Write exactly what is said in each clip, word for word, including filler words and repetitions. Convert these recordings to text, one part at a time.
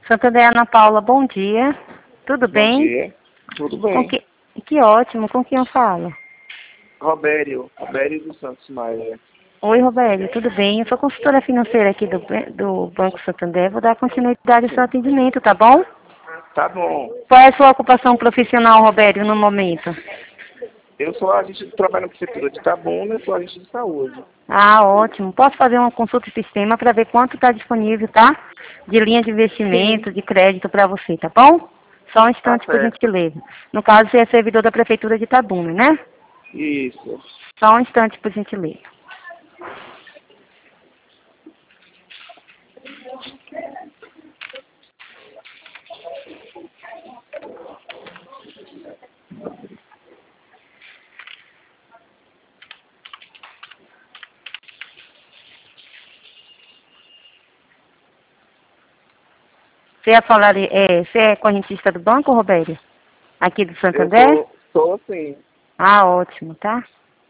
Santander, Ana Paula, bom dia. Tudo bem? Bom dia. Tudo bem. Com que... que ótimo. Com quem eu falo? Robério. Robério dos Santos Maia. Oi, Roberto, tudo bem? Eu sou consultora financeira aqui do, do Banco Santander. Vou dar continuidade ao seu atendimento, tá bom? Tá bom. Qual é a sua ocupação profissional, Roberto, no momento? Eu sou agente de trabalho na prefeitura de Itabuna, eu sou agente de saúde. Ah, ótimo. Posso fazer uma consulta de sistema para ver quanto está disponível, tá? De linha de investimento, Sim. de crédito para você, tá bom? Só um Tá instante, por certo. gentileza. No caso, você é servidor da prefeitura de Itabuna, né? Isso. Só um instante, por gentileza. Você é, falar, é, você é correntista do banco, Roberto? Aqui do Eu Santander? sou, sou sim. Ah, ótimo, tá?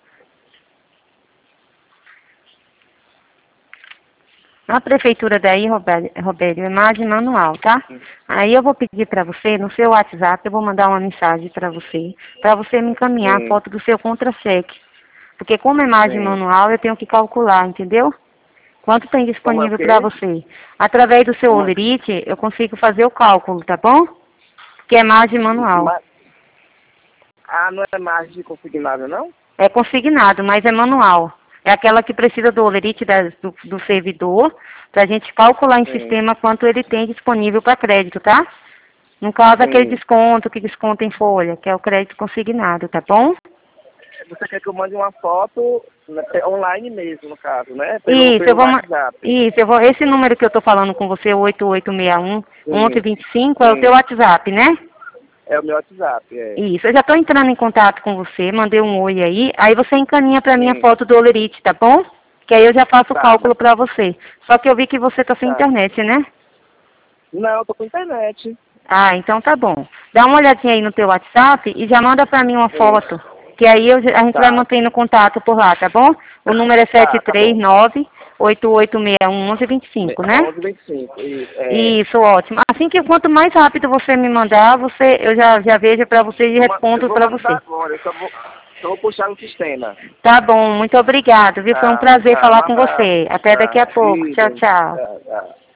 Na prefeitura daí, Roberto, é mais de manual, tá? Aí eu vou pedir para você, no seu WhatsApp, eu vou mandar uma mensagem para você, para você me encaminhar a Sim. foto do seu contra-cheque. Porque como é mais de Sim. manual, eu tenho que calcular, entendeu? Quanto tem Como é o disponível para quê? você. Através do seu Como é? Olerite, eu consigo fazer o cálculo, tá bom? Que é mais de manual. Mas, ah, não é margem de consignado, não? É consignado, mas é manual. É aquela que precisa do Olerite da- do, do servidor, para a gente calcular em Sim. sistema quanto ele tem disponível para crédito, tá? No caso, aquele Sim. desconto que desconta em folha, que é o crédito consignado, tá bom? Você quer que eu mande uma foto né, online mesmo, no caso, né? Pelo, Isso, eu pelo vou, ma- WhatsApp. isso, eu vou, esse número que eu tô falando com você, oito oito seis um, onze Sim. vinte e cinco, é o teu Sim. WhatsApp, né? É o meu WhatsApp, é. Isso, eu já estou entrando em contato com você, mandei um oi aí, aí você encaminha para mim a Sim. foto do Olerite, tá bom? Que aí eu já faço o Tá, cálculo para você. Só que eu vi que você está sem tá. internet, né? Não, eu tô com internet. Ah, então tá bom. Dá uma olhadinha aí no teu WhatsApp e já manda para mim uma Sim. foto, que aí eu- a gente vai Tá, mantendo contato por lá, tá bom? O número é sete tá, tá três bom. nove, oito oito seis um, onze vinte e cinco, né? onze e vinte e cinco, isso. É, Isso, ótimo. Assim que quanto mais rápido você me mandar, você, eu já, já vejo para você e eu ma- eu respondo vou para mandar você. agora, eu só vou, só vou puxar no sistema. Tá bom, muito obrigado, viu? Foi um Tá, prazer tá, um falar com abraço. você. Até daqui a Tá, pouco. Tchau, idem. tchau. Tá, tá.